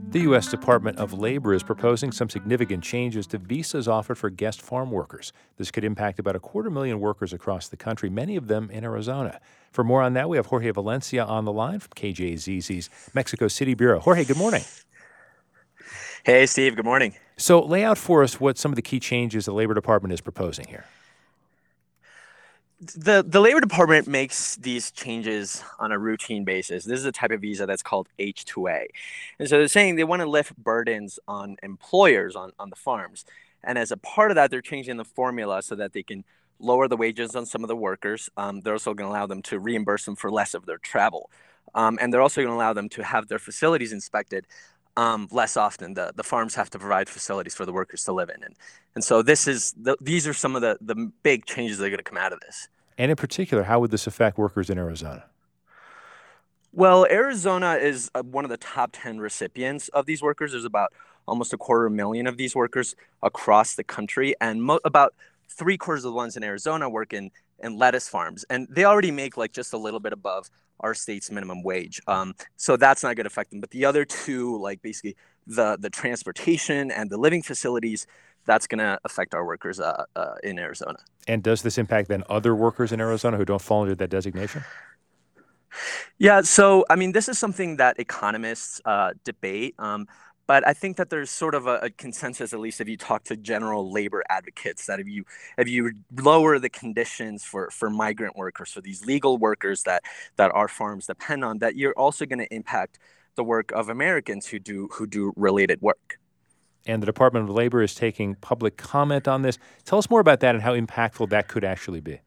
The U.S. Department of Labor is proposing some significant changes to visas offered for guest farm workers. This could impact about 250,000 workers across the country, many of them in Arizona. For more on that, we have Jorge Valencia on the line from KJZZ's Mexico City Bureau. Jorge, good morning. Hey, Steve. Good morning. So lay out for us what some of the key changes the Labor Department is proposing here. The Labor Department makes these changes on a routine basis. This is a type of visa that's called H-2A. And so they're saying they want to lift burdens on employers on the farms. And as a part of that, they're changing the formula so that they can lower the wages on some of the workers. They're also going to allow them to reimburse them for less of their travel. And they're also going to allow them to have their facilities inspected less often. The farms have to provide facilities for the workers to live in. And so these are some of the big changes that are going to come out of this. And in particular, how would this affect workers in Arizona? Well, Arizona is one of the top 10 recipients of these workers. There's about almost 250,000 of these workers across the country. And about 3/4 of the ones in Arizona work in lettuce farms. And they already make like just a little bit above our state's minimum wage. So that's not going to affect them. But the other two, like basically the transportation and the living facilities, that's going to affect our workers in Arizona. And does this impact then other workers in Arizona who don't fall under that designation? Yeah, so I mean, this is something that economists debate. But I think that there's sort of a consensus, at least if you talk to general labor advocates, that if you lower the conditions for migrant workers, for these legal workers that our farms depend on, that you're also going to impact the work of Americans who do related work. And the Department of Labor is taking public comment on this. Tell us more about that and how impactful that could actually be.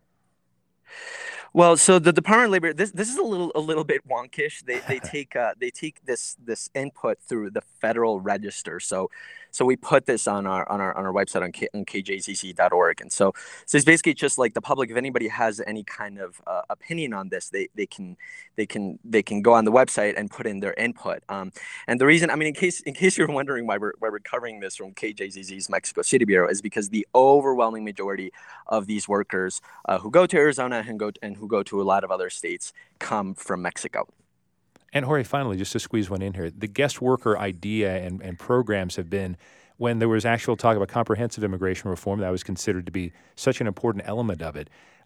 Well, so the Department of Labor, this is a little bit wonkish. They take this input through the Federal Register. So we put this on our website on kjzz.org. And so it's basically just like the public. If anybody has any kind of opinion on this, they can go on the website and put in their input. And the reason, I mean, in case you're wondering why we're covering this from KJZZ's Mexico City Bureau, is because the overwhelming majority of these workers who go to Arizona and who go to a lot of other states come from Mexico. And Jorge, finally, just to squeeze one in here, the guest worker idea and programs have been, when there was actual talk about comprehensive immigration reform, that was considered to be such an important element of it.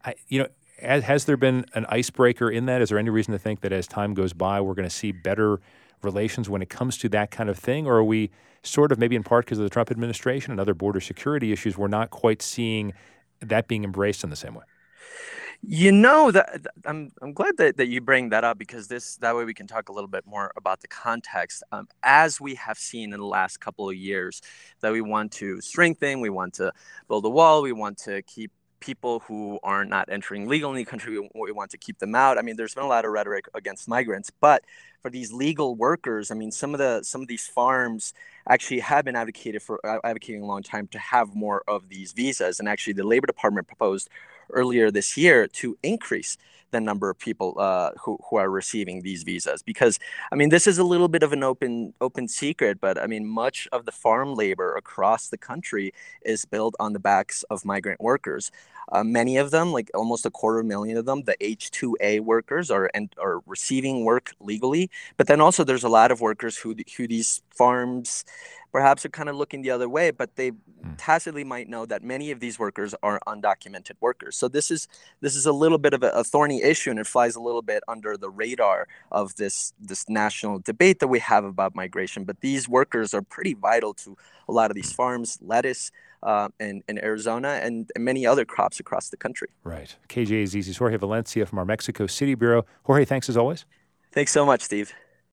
Has there been an icebreaker in that? Is there any reason to think that as time goes by, we're going to see better relations when it comes to that kind of thing? Or are we sort of, maybe in part because of the Trump administration and other border security issues, we're not quite seeing that being embraced in the same way? You know, that I'm glad that you bring that up, because that way we can talk a little bit more about the context. As we have seen in the last couple of years, that we want to strengthen, we want to build a wall, we want to keep people who are not entering legally in the country, we want to keep them out. I mean, there's been a lot of rhetoric against migrants, but for these legal workers, I mean, some of these farms actually have been advocating a long time to have more of these visas. And actually, the Labor Department proposed earlier this year to increase the number of people who are receiving these visas, because I mean, this is a little bit of an open secret, but I mean, much of the farm labor across the country is built on the backs of migrant workers. Many of them, like almost 250,000 of them, the H-2A workers are receiving work legally, but then also there's a lot of workers who these farms perhaps are kind of looking the other way, but they tacitly might know that many of these workers are undocumented workers. So this is a little bit of a thorny issue, and it flies a little bit under the radar of this national debate that we have about migration. But these workers are pretty vital to a lot of these farms, lettuce in Arizona, and many other crops across the country. Right. KJZZ's Jorge Valencia from our Mexico City Bureau. Jorge, thanks as always. Thanks so much, Steve.